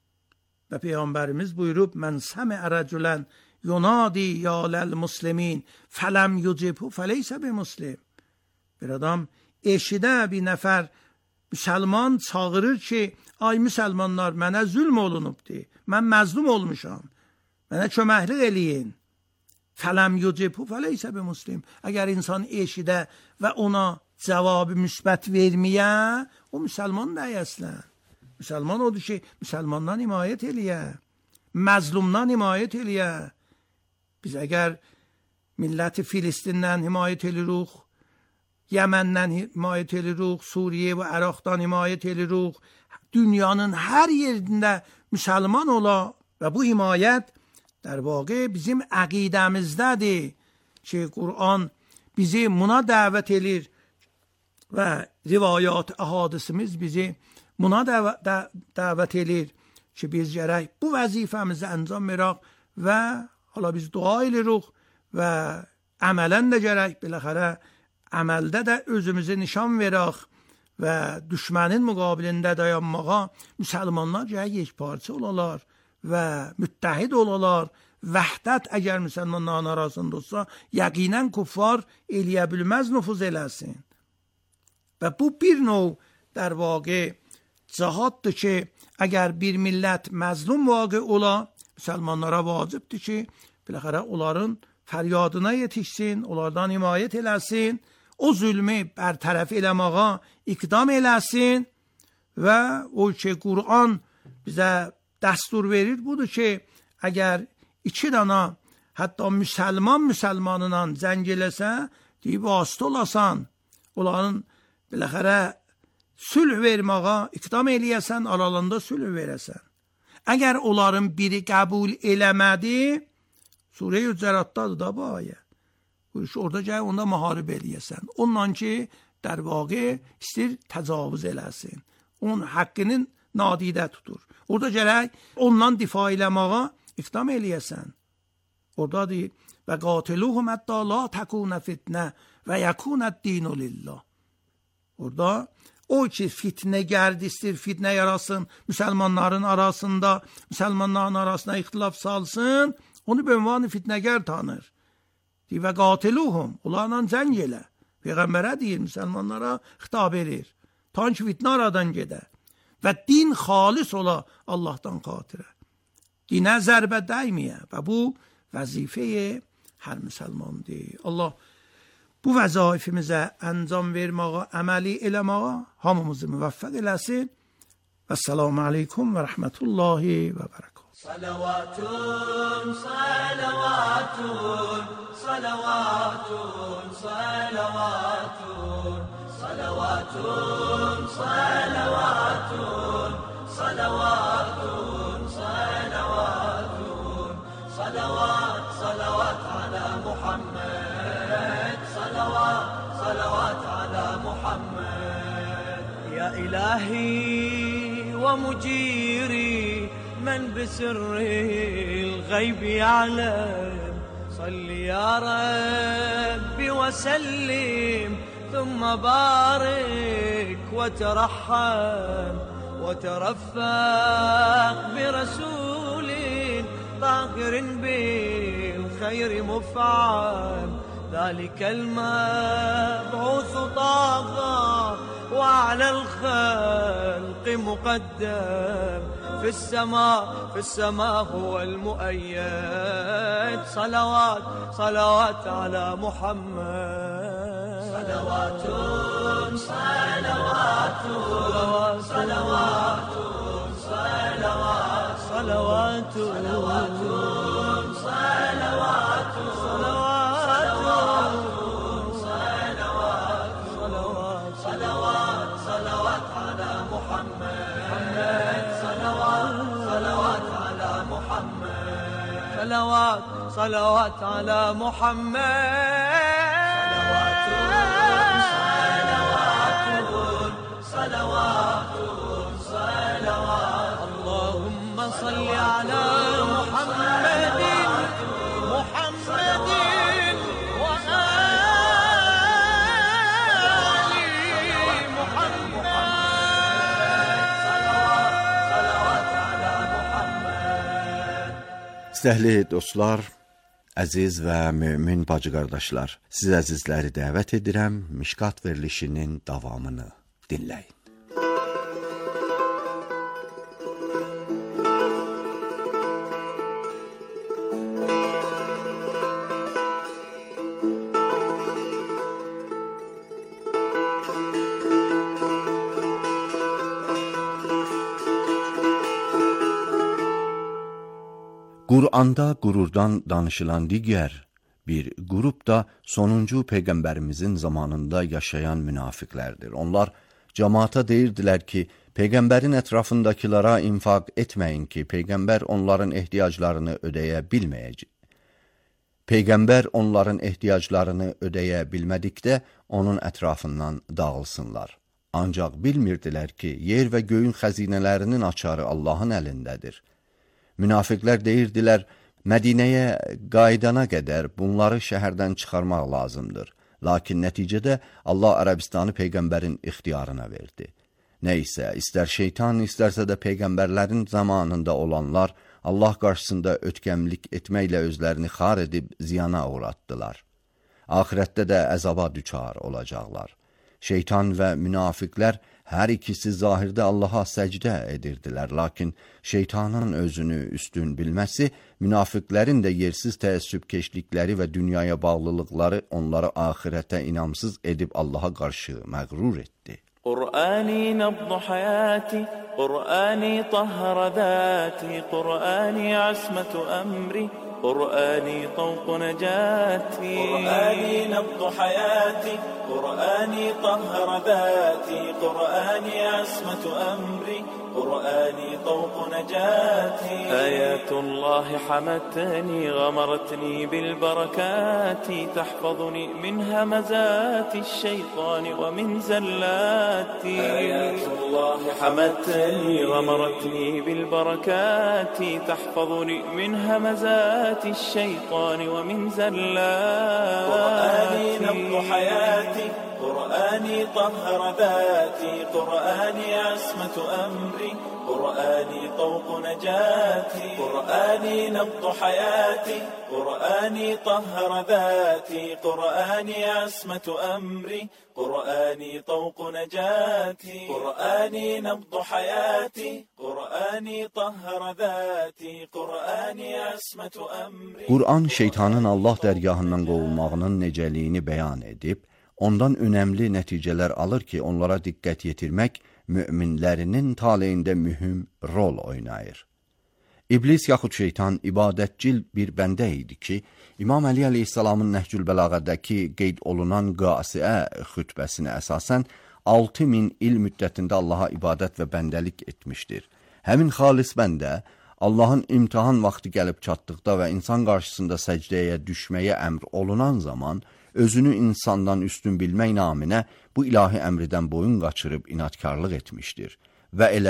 Və Peyğəmbərimiz buyurub, mən səmiə rəculən yunadi ya ləl-muslimin fələm yucibhu fəleysə bi-muslim. Bir adam eşidə bir nəfər müsəlman çağırır ki, ay müsəlmanlar, mənə zülm olunubdur, mən məzlum olmuşam, mənə köməklik eləyin. Fələm yucibhu fəleysə bi-muslim. Əgər insan eşidə və ona cavabı müsbət verməyə, o müsəlman deyil əslən. Müsəlman odur ki, müsəlmandan himayət eləyə, məzlumdan himayət eləyə. Biz əgər milləti Filistindən himayət eləyirik, Yəməndən himayət eləyirik, Suriyə və Əraqdan himayət eləyirik, dünyanın hər yerində müsəlman ola və bu himayət در واقع bizim əqidəmizdədir ki, Qur'an bizi buna dəvət edir və rivayat, əhadisimiz bizi buna dəvət edir ki, biz gərək bu vəzifəmizi əncam verək və hala biz dua edirik və əmələn də gərək biləxərə əməldə də özümüzü nişan verək və düşmənin müqabilində dayanmağa müsəlmanlar gərək yekparça olalar və müttəhid olalar. Vəhdət əgər müsəlmanların arasında olsa, yəqinən kuffar eləyə bilməz, nüfuz eləsin. Və bu bir növ در واقع cihaddır ki, əgər bir millət məzlum vaqe ola, müsəlmanlara vacibdir ki, biləxərə onların fəryadına yetişsin, onlardan himayət eləsin, o zülmü bərtərəf eləməğa iqdam eləsin və o ki, Qur'an bizə dəstur verir, budur ki, əgər iki dana, hətta müsəlman müsəlmanla zəng eləsə, deyib, vasitə olasan, onların biləxərə sülh verməğa iqdam eləyəsən, aralarında sülh verəsən. Əgər onların biri qəbul eləmədi, Surə-i Hücəratdadır da bu ayə. Orada gəl, onda müharib eləyəsən. Ondan ki, در واقع istəyir təcavüz eləsin. Onun haqqının nadidə tutur. Orada gərək ondan difa eləməğa iqdam eləyəsən. Orada deyir, və qatiluhum hətta la təkunə fitnə və yəkunət dinu lillah. Orada o ki fitnə gəldi, istəyir fitnə yarasın, müsəlmanların arasında, müsəlmanların arasına ixtilaf salsın, onu bir ünvanı fitnəgər tanır. Deyir, və qatiluhum, onlarla zəng elə. Peyğəmbərə deyir, müsəlmanlara xitab edir. Tan ki fitnə aradan gedər. Və din xalis ola Allahdan xatirə. Dinə zərbə dəyməyə və bu vəzifəyə hər müsəlmandır. Allah bu vəzaifimizə əncam verməyə, əməli eləməyə hamımızı müvəffəq eləsin. Və səlamu aleykum və rəhmətullahi və bərəkət. Salavatun, salavatun, salavatun, salavatun, salavatun, salavatun, salavatun, salavatun, salavat, salavat ala Muhammed, salavat, salavat ala Muhammed. Ya ilahi wa mujiri من بسر الغيب يعلم صل يا ربي وسلم ثم بارك وترحم وترفق برسول طاهر بالخير مفعم ذلك المبعوث طاغى وعلى الخلق مقدم في السماء في السماء هو المؤيد صلوات صلوات على محمد صلوات صلوات صلوات صلوات صلوات صلوات صلوات صلوات صلوات على محمد صلوات صلوات على محمد صلوات صلوات على محمد صلوات صلوات اللهم صل على محمد محمد Dəyərli dostlar, əziz və mömin bacı qardaşlar, siz əzizləri dəvət edirəm, Mişkat verilişinin davamını dinləyin. Qur'anda qürurdan danışılan digər bir qrup da sonuncu Peyğəmbərimizin zamanında yaşayan münafiqlərdir. Onlar cəmaata deyirdilər ki, Peyğəmbərin ətrafındakilara infaq etməyin ki, Peyğəmbər onların ehtiyaclarını ödəyə bilməyəcək. Peyğəmbər onların ehtiyaclarını ödəyə bilmədikdə onun ətrafından dağılsınlar. Ancaq bilmirdilər ki, yer və göyün xəzinələrinin açarı Allahın əlindədir. Münafiqlər deyirdilər, Mədinəyə qaydana qədər bunları şəhərdən çıxarmaq lazımdır. Lakin nəticədə Allah Ərəbistanı Peyğəmbərin ixtiyarına verdi. Nəysə, istər şeytan, istərsə də Peyğəmbərlərin zamanında olanlar Allah qarşısında ötkəmlik etməklə özlərini xar edib ziyana uğratdılar. Ahirətdə də əzaba düçar olacaqlar. Şeytan və münafiqlər hər ikisi zahirdə Allaha səcdə edirdilər, lakin şeytanın özünü üstün bilməsi, münafiqlərin də yersiz təəssübkeşlikləri və dünyaya bağlılıqları onları ahirətə inamsız edib Allaha qarşı məğrur etdi. قرآني نبض حياتي قرآني طهر ذاتي قرآني عصمة أمري قرآني طوق نجاتي قرآني نبض حياتي قرآني طهر ذاتي قرآني عصمة أمري قرآني طوق نجاتي آيات الله حمتني غمرتني بالبركات تحفظني من همزات الشيطان ومن زلاتي آيات الله حمتني غمرتني بالبركات تحفظني من همزات الشيطان ومن زلاتي قرآني نبض حياتي قرآني طهر ذاتي قرآني عصمة أمري قرآني طوق نجاتي قرآني نبض حياتي قرآني طهر ذاتي قرآني عصمة أمري قرآني طوق نجاتي قرآني نبض حياتي قرآني طهر ذاتي قرآني عصمة أمري Qur'an şeytanın Allah dərgahından qovulmağının necəliyini bəyan edib, ondan önəmli nəticələr alır ki, onlara diqqət yetirmək müminlərinin taleyində mühüm rol oynayır. İblis yaxud şeytan ibadətcil bir bəndə idi ki, İmam Əli əleyhissalamın Nəhcül Bəlağədəki qeyd olunan qasiə xütbəsinə əsasən altı min il müddətində Allaha ibadət və bəndəlik etmişdir. Həmin xalis bəndə Allahın imtihan vaxtı gəlib çatdıqda və insan qarşısında səcdəyə düşməyə əmr olunan zaman özünü insandan üstün bilmək naminə bu ilahi əmridən boyun qaçırıb inatkarlıq etmişdir və elə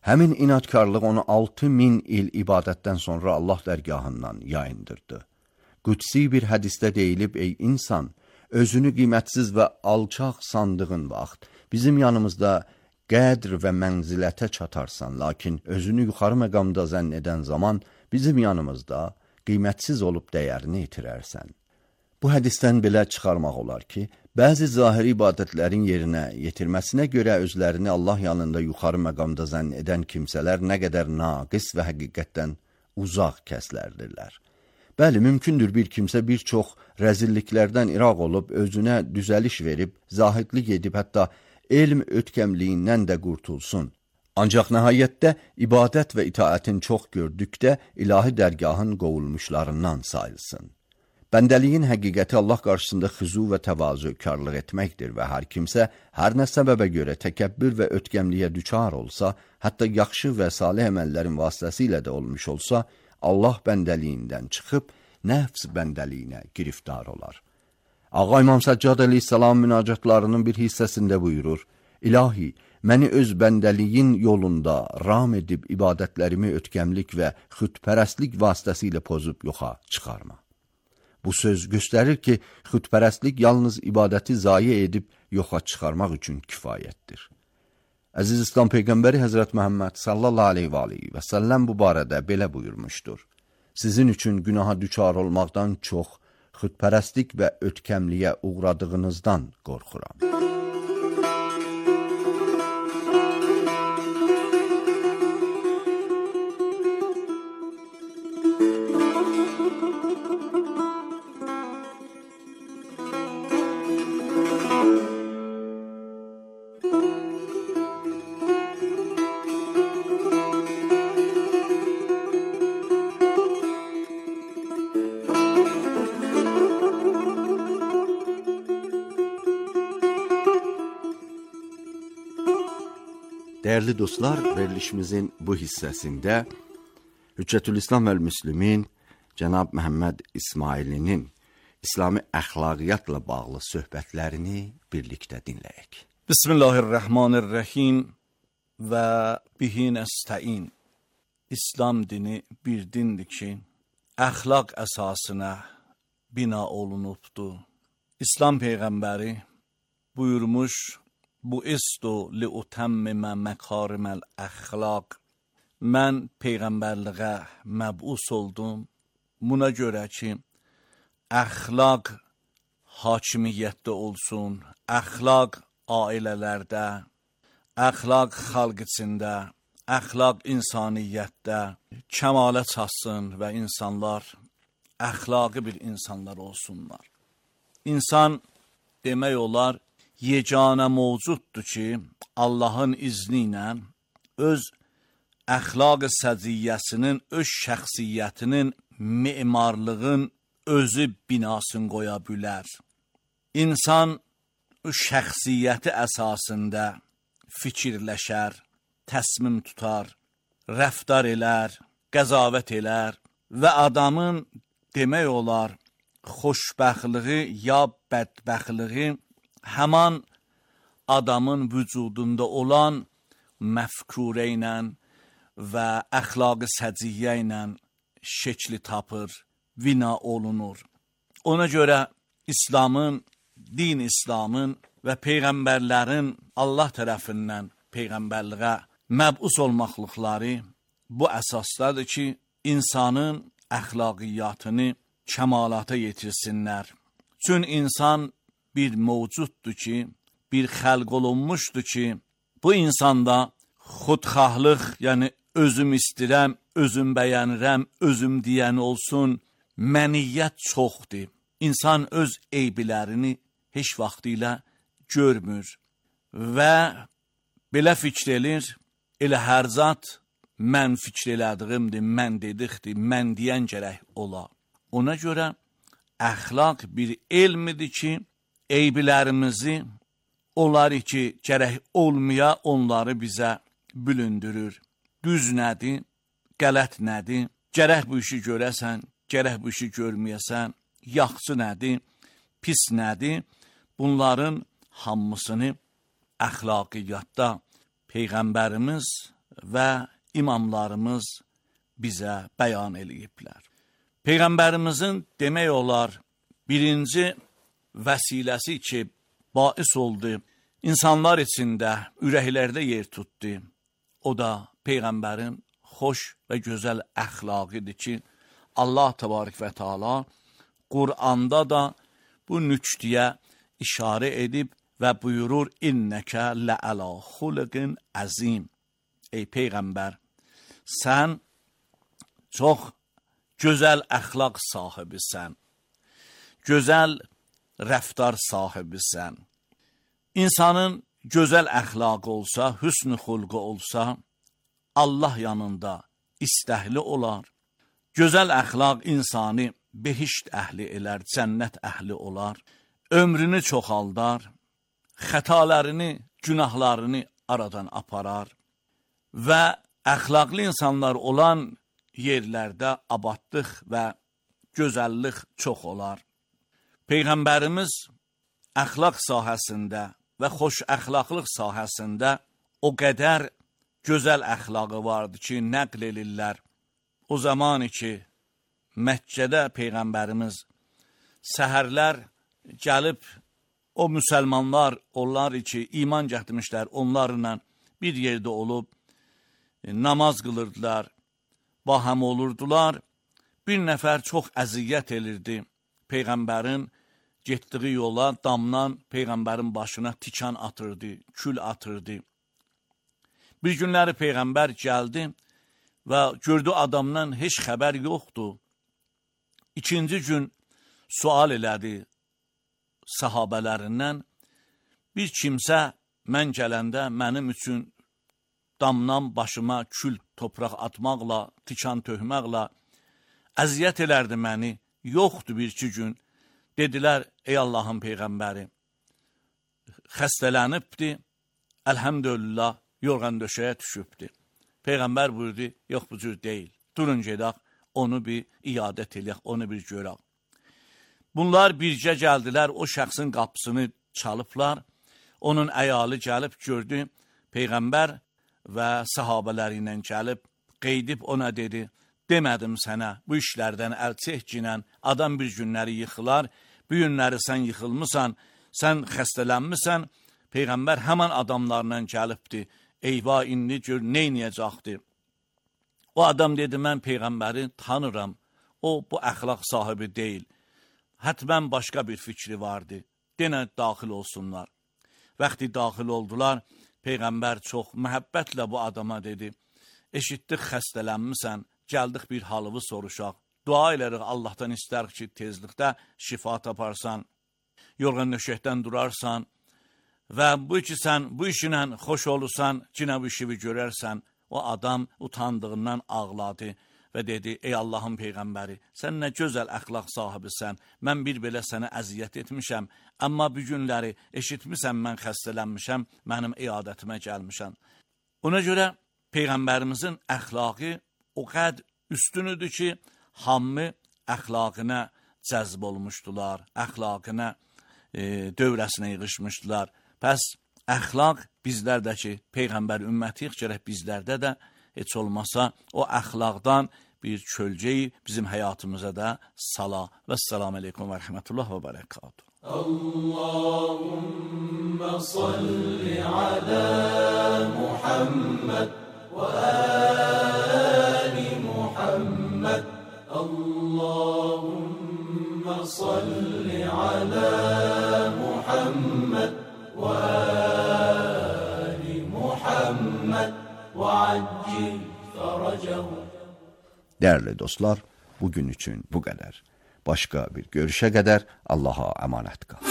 Həmin inadkarlıq onu altı min il ibadətdən sonra Allah dərgahından yayındırdı. Qudsi bir hədisdə deyilib, ey insan, özünü qiymətsiz və alçaq sandığın vaxt, bizim yanımızda qədr və mənzilətə çatarsan, lakin özünü yuxarı məqamda zənn edən zaman, bizim yanımızda qiymətsiz olub dəyərini itirərsən. Bu hədisdən belə çıxarmaq olar ki, bəzi zahiri ibadətlərin yerinə yetirməsinə görə özlərini Allah yanında yuxarı məqamda zənn edən kimsələr nə qədər naqis və həqiqətdən uzaq kəslərdirlər. Bəli, mümkündür bir kimsə bir çox rəzilliklərdən iraq olub, özünə düzəliş verib, zahidlik edib, hətta elm ötkəmliyindən də qurtulsun. Ancaq nəhayətdə ibadət və itaətin çox gördükdə ilahi dərgahın qovulmuşlarından sayılsın. Bəndəliyin həqiqəti Allah qarşısında xüzu və təvazökarlıq etməkdir və hər kimsə hər nə səbəbə görə təkəbbür və ötkəmliyə düçar olsa, hətta yaxşı və salih əməllərin vasitəsilə də olmuş olsa, Allah bəndəliyindən çıxıb nəfs bəndəliyinə giriftar olar. Ağa İmam Səccad əleyhissalam münacatlarının bir hissəsində buyurur, İlahi, məni öz bəndəliyin yolunda ram edib ibadətlərimi ötkəmlik və xütpərəstlik vasitəsilə pozub yoxa çıxarma. Bu söz göstərir ki, xütpərəstlik yalnız ibadəti zayi edib yoxa çıxarmaq üçün kifayətdir. Əziz İslam Peyğəmbəri Həzrət Məhəmməd sallallahu aleyhi və aleyhi və səlləm bu barədə belə buyurmuşdur. Sizin üçün günaha düçar olmaqdan çox, xütpərəstlik və ötkəmliyə uğradığınızdan qorxuram. Dəyərli dostlar, verilişimizin bu hissəsində Hüccətül-İslam vəl-Müslimin Cənab Məhəmməd İsmailinin İslami əxlaqiyyatla bağlı söhbətlərini birlikdə dinləyək. Bismillahirrahmanirrahim və bihi nəstəin. İslam dini bir dindir ki, əxlaq əsasına bina olunubdur. İslam Peyğəmbəri buyurmuş, bu istu li utəmmimə məkariməl əxlaq. Mən Peyğəmbərliğə məbus oldum. Buna görə ki, əxlaq hakimiyyətdə olsun, əxlaq ailələrdə, əxlaq xalq içində, əxlaq insaniyyətdə kəmalə çatsın və insanlar əxlaqı bir insanlar olsunlar. İnsan demək olar, yeganə mövcuddur ki, Allahın izni ilə öz əxlaq-ı səciyyəsinin, öz şəxsiyyətinin, memarlığın özü binasını qoya bilər. İnsan şəxsiyyəti əsasında fikirləşər, təsmim tutar, rəftar elər, qəzavət elər və adamın demək olar, xoşbəxtliyi ya bədbəxtliyi həman adamın vücudunda olan məfkurə ilə və əxlaq-ı səciyyə ilə şəkli tapır, bina olunur. Ona görə İslamın, din İslamın və Peyğəmbərlərin Allah tərəfindən Peyğəmbərliğə məbus olmaqlıqları bu əsasdadır ki, insanın əxlaqiyyatını kəmalata yetirsinlər. Çün insan bir mövcuddur ki, bir xəlq olunmuşdur ki, bu insanda xudxahlıq, yəni özüm istirəm, özüm bəyənirəm, özüm deyən olsun, məniyyət çoxdur. İnsan öz eybilərini heç vaxt ilə görmür və belə fikr edir, elə hər zat mən fikr elədiyimdir, mən dedikdir, mən deyən gərək ola. Ona görə əxlaq bir elmidir ki, eybilərimizi, onları ki, gərək olmaya, onları bizə bülündürür. Düz nədir, qələt nədir, gərək bu işi görəsən, gərək bu işi görməyəsən, yaxşı nədir, pis nədir, bunların hamısını əxlaqiyyatda Peyğəmbərimiz və imamlarımız bizə bəyan eləyiblər. Peyğəmbərimizin demək olar birinci vəsiləsi ki, bais oldu, insanlar içində, ürəklərdə yer tutdu. O da Peyğəmbərin xoş və gözəl əxlaqıdır ki, Allah təbarək və Teala Qur'anda da bu nüktəyə işarə edib və buyurur, İnnəkə lə'ələ xuluqin əzim. Ey Peyğəmbər, sən çox gözəl əxlaq sahibisən, gözəl rəftar sahibisən. İnsanın gözəl əxlaqı olsa, hüsn-ü xulqu olsa, Allah yanında istəhli olar. Gözəl əxlaq insanı behişt əhli elər, cənnət əhli olar. Ömrünü çoxaldar, xətalarını, günahlarını aradan aparar və əxlaqlı insanlar olan yerlərdə abadlıq və gözəllik çox olar. Peyğəmbərimiz əxlaq sahəsində və xoş əxlaqlıq sahəsində o qədər gözəl əxlaqı vardı ki, nəql edirlər. O zamanı ki, Məkkədə Peyğəmbərimiz səhərlər gəlib, o müsəlmanlar, onlar ki, iman gətirmişlər, onlarla bir yerdə olub, namaz qılırdılar, bahəm olurdular. Bir nəfər çox əziyyət elirdi. Peyğəmbərin getdiyi yola damdan Peyğəmbərin başına tikan atırdı, kül atırdı. Bir günləri Peyğəmbər gəldi və gördü adamdan heç xəbər yoxdur. İkinci gün sual elədi sahabələrindən, bir kimsə mən gələndə mənim üçün damdan başıma kül topraq atmaqla, tikan töhməklə əziyyət elərdi məni, yoxdur bir iki gün. Dedilər, ey Allahın Peyğəmbəri, xəstələnibdi, əlhəmdülillah, yorğan döşəyə düşübdi. Peyğəmbər buyurdu, yox bu cür deyil, durun gedək, onu bir iadət eləyək, onu bir görək. Bunlar bircə gəldilər, o şəxsin qapısını çalıblar, onun əyalı gəlib gördü, Peyğəmbər və sahabələri ilə gəlib, qeydib ona dedi, demədim sənə, bu işlərdən əl çəkcinən, adam bir günləri yıxılar, bu günləri sən yıxılmısan, sən xəstələnmisən, Peyğəmbər həmən adamlarla gəlibdi, eyvah indi gör, neyniyəcəkdi? O adam dedi, mən Peyğəmbəri tanıram, o bu əxlaq sahibi deyil, hətmən başqa bir fikri vardı, denə daxil olsunlar. Vaxtı daxil oldular, Peyğəmbər çox məhəbbətlə bu adama dedi, eşitdik xəstələnmisən, gəldik bir halını soruşaq, dua elərik Allahdan istərik ki, tezlikdə şifa taparsan, yorğan nöşəkdən durarsan və bu ki, sən bu işinlə xoş olursan, cinə bu işi görərsən. O adam utandığından ağladı və dedi, ey Allahın Peyğəmbəri, sən nə gözəl əxlaq sahibisən, mən bir belə sənə əziyyət etmişəm, amma bu günləri eşitmişəm, mən xəstələnmişəm, mənim iadətimə gəlmişəm. Ona görə Peyğəmbərimizin əxlaqı o qəd üstünüdür ki, hamı əxlaqına cəzb olmuşdular, əxlaqına e, dövrəsinə yığışmışdılar. Pəs əxlaq bizlərdəki Peyğəmbər ümmətiyik, gərək bizlərdə də heç olmasa o əxlaqdan bir kölgəyi bizim həyatımıza da sala. Və səlamu aleykum və rəhmətullah və bərəkatuhu. Allahümme salli ala Muhammed və ali Muhammed. Allahümme salli ala Muhammed və ali Muhammed və accil fərəcəhu. Değerli dostlar, bugün için bu kadar. Başka bir görüşe kadar Allah'a emanet kal.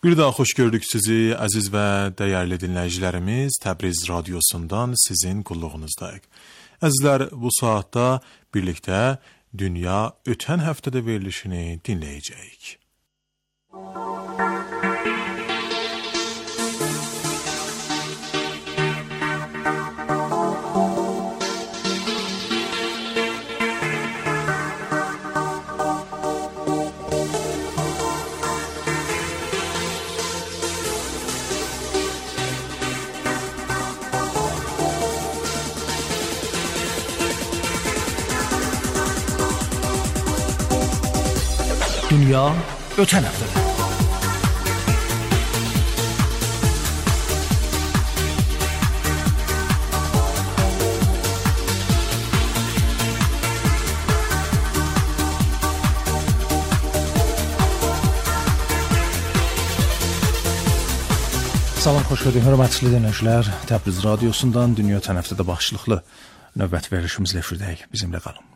Bir daha xoş gördük sizi, əziz və dəyərli dinləyicilərimiz. Təbriz radiosundan sizin qulluğunuzdayıq. Əzizlər, bu saatda birlikdə Dünya ötən həftədə verilişini dinləyəcəyik. Dünya ötən həftədə. Salam, xoş gördük, hörmətli dinləyicilər. Təbriz radiosundan Dünya ötən həftədə başlıqlı növbət verilişimizlə efirdəyik. Bizimlə qalın.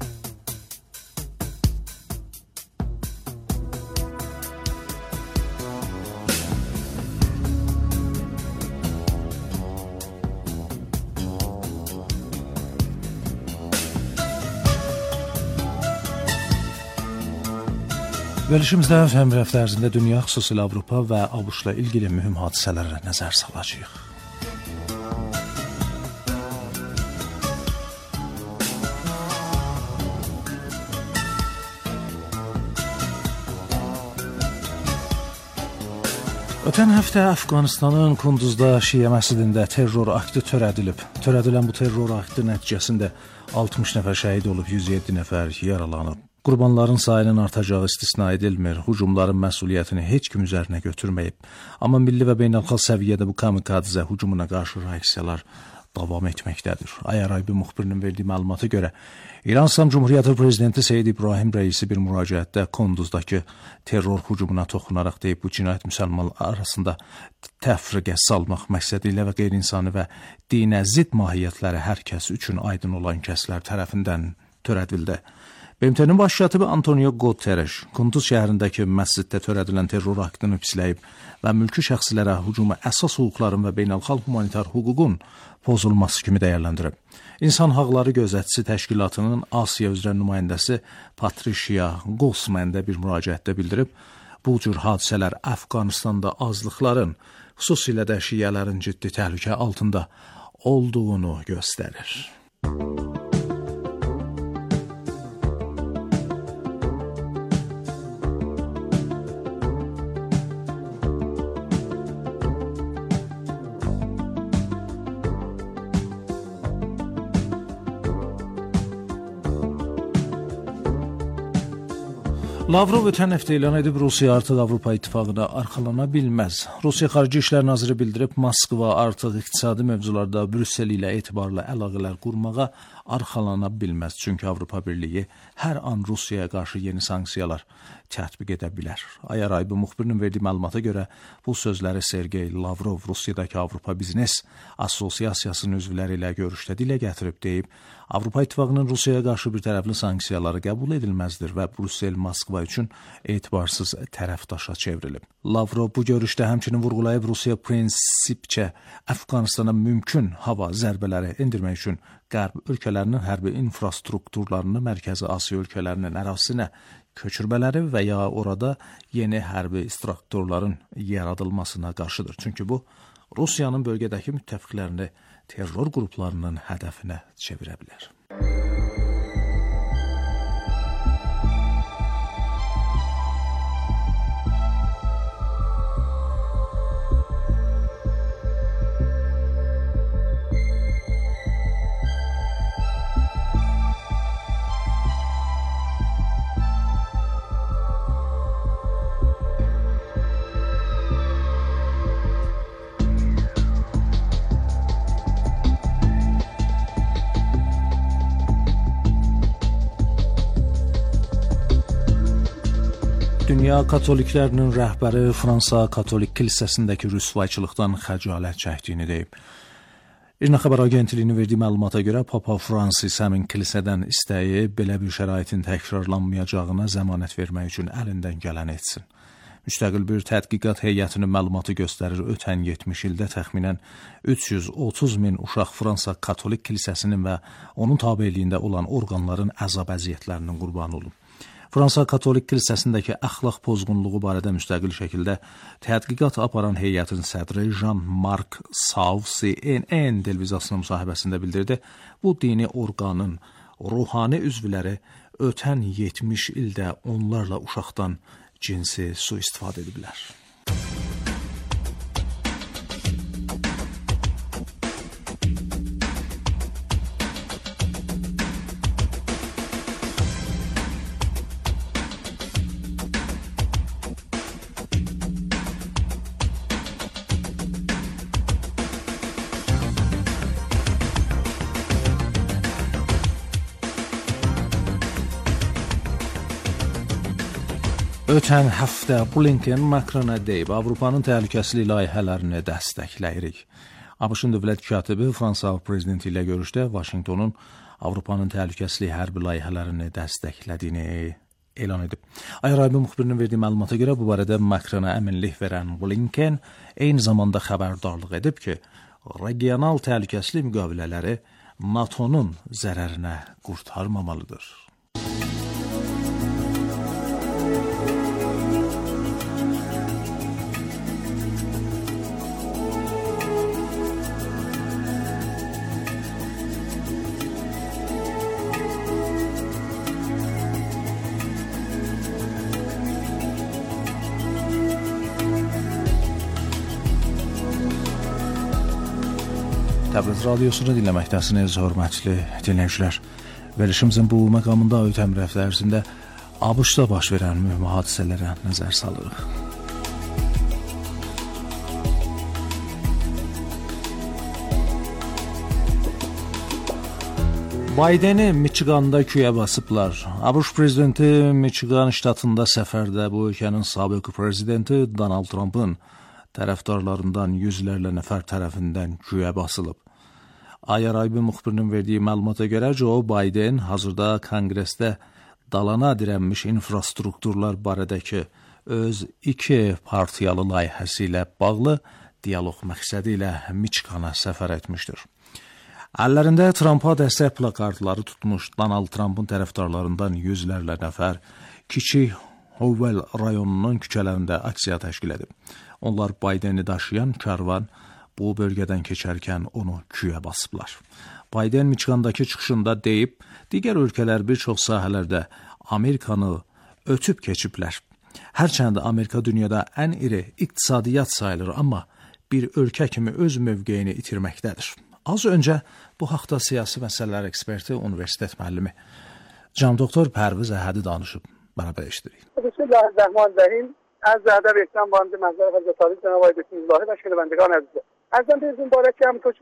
Verilişimizdə həmin həftə ərzində dünya, xüsusilə Avropa və ABŞ-la ilgili mühüm hadisələrə nəzər salacağıq. Ötən həftə Əfqanistanın Kunduzda Şiə məscidində terror aktı törədilib. Törədilən bu terror aktı nəticəsində altmış nəfər şəhid olub, yüz yeddi nəfər yaralanıb. Qurbanların sayının artacağı istisna edilmir, hücumların məsuliyyətini heç kim üzərinə götürməyib. Amma milli və beynəlxalq səviyyədə bu kamikadzə hücumuna qarşı reaksiyalar davam etməkdədir. Ayaraybi müxbirinin verdiyi məlumata görə, İran İslam Cumhuriyyəti Prezidenti Seyyid İbrahim Rəisi bir müraciətdə Kunduzdakı terror hücumuna toxunaraq deyib, bu cinayət müsəlmanlar arasında təfriqə salmaq məqsədi ilə və qeyri-insani və dinə zidd mahiyyətləri hər kəs üçün aydın olan kəslər tərəfindən törədildi. B M T-nin baş katibi Antonio Guterres Kunduz şəhərindəki məsciddə törədilən terror aktını pisləyib və mülki şəxslərə hücumu əsas hüquqların və beynəlxalq humanitar hüququn pozulması kimi dəyərləndirib. İnsan Haqları Gözətçisi Təşkilatının Asiya üzrə nümayəndəsi Patricia Gosman da bir müraciətdə bildirib, bu cür hadisələr Əfqanistanda azlıqların, xüsusilə də şiələrin ciddi təhlükə altında olduğunu göstərir. Lavrov ötən həftə elan edib, Rusiya artıq Avropa İttifaqına arxalana bilməz. Rusiya Xarici İşlər Naziri bildirib, Moskva artıq iqtisadi mövzularda Brüssel ilə etibarlı əlaqələr qurmağa arxalana bilməz. Çünki Avropa Birliyi hər an Rusiyaya qarşı yeni sanksiyalar tətbiq edə bilər. Ayaraybi müxbirinin verdiyi məlumata görə bu sözləri Sergey Lavrov Rusiyadakı Avropa Biznes Assosiasiyasının üzvləri ilə görüşdə dilə gətirib deyib, Avropa İttifaqının Rusiyaya qarşı bir tərəfli sanksiyaları qəbul edilməzdir və Brüssel Moskva üçün etibarsız tərəfdaşa çevrilib. Lavrov bu görüşdə həmçinin vurğulayıb, Rusiya prinsipcə Əfqanistana mümkün hava zərbələri endirmək üçün Qərb ölkələrinin hərbi infrastrukturlarını Mərkəzi Asiya ölkələrinin ərazisinə köçürmələri və ya orada yeni hərbi strukturların yaradılmasına qarşıdır. Çünki bu, Rusiyanın bölgədəki müttəfiqlərini terror qruplarının hədəfinə çevirə bilər. Dünya katoliklərinin rəhbəri Fransa Katolik kilsəsindəki rüsvayçılıqdan xəcalət çəkdiyini deyib. İrna xəbər agentliyinin verdiyi məlumata görə Papa Fransis həmin kilsədən istəyi belə bir şəraitin təkrarlanmayacağına zəmanət vermək üçün əlindən gələni etsin. Müstəqil bir tədqiqat heyətinin məlumatı göstərir, ötən yetmiş ildə təxminən üç yüz otuz min uşaq Fransa Katolik kilsəsinin və onun tabeliyində olan orqanların əzab əziyyətlərinin qurbanı olub. Fransa Katolik kilsəsindəki əxlaq pozğunluğu barədə müstəqil şəkildə tədqiqat aparan heyətin sədri Jean-Marc Sauve C N N televiziyasının müsahibəsində bildirdi, bu dini orqanın ruhani üzvləri ötən yetmiş ildə onlarla uşaqdan cinsi sui-istifadə ediblər. Ötən həftə Blinken Macrona deyib, Avropanın təhlükəsizlik layihələrini dəstəkləyirik. ABŞ-ın dövlət katibi Fransa prezidenti ilə görüşdə Vaşinqtonun Avropanın təhlükəsizlik hərbi layihələrini dəstəklədiyini elan edib. Ayrı-ayrı müxbirinin verdiyi məlumata görə bu barədə Macrona əminlik verən Blinken eyni zamanda xəbərdarlıq edib ki, regional təhlükəsizlik müqavilələri NATO'nun zərərinə qurtarmamalıdır. Təbriz radiosunu dinləməkdəsiniz, hörmətli dinləyicilər. Verilişimizin bu məqamında ötən bir həftə ərzində ABŞ-da baş verən mühüm hadisələrə nəzər salırıq. Baydeni Michiganda küyə basıblar. ABŞ prezidenti Michigan ştatında səfərdə bu ölkənin sabiq prezidenti Donald Trump'ın tərəfdarlarından yüzlərlə nəfər tərəfindən güyə basılıb. Ayrı-ayrı müxbirinin verdiyi məlumata görə Joe Biden hazırda konqresdə dalana dirənmiş infrastrukturlar barədəki öz iki partiyalı layihəsi ilə bağlı dialoq məqsədi ilə Michigana səfər etmişdir. Əllərində Trumpa dəstək plakartları tutmuş Donald Trump'ın tərəfdarlarından yüzlərlə nəfər Kiçik Howell rayonunun küçələrində aksiya təşkil edib. Onlar Bideni daşıyan karvan bu bölgədən keçərkən onu küyə basıblar. Biden Michigandakı çıxışında deyib, digər ölkələr bir çox sahələrdə Amerikanı ötüb keçiblər. Hərçənd Amerika dünyada ən iri iqtisadiyyat sayılır, amma bir ölkə kimi öz mövqeyini itirməkdədir. Az öncə bu haqda siyasi məsələlər eksperti, universitet müəllimi Can Doktor Pərviz Əhədi danışıb. Bərabər eşidirik. Bismillahirrahmanirrahim. از ادب اسلام بنده منظر حضرت علی جناب آقای بسم الله و شنوندگان عزیز. از من به این مبارک هم تو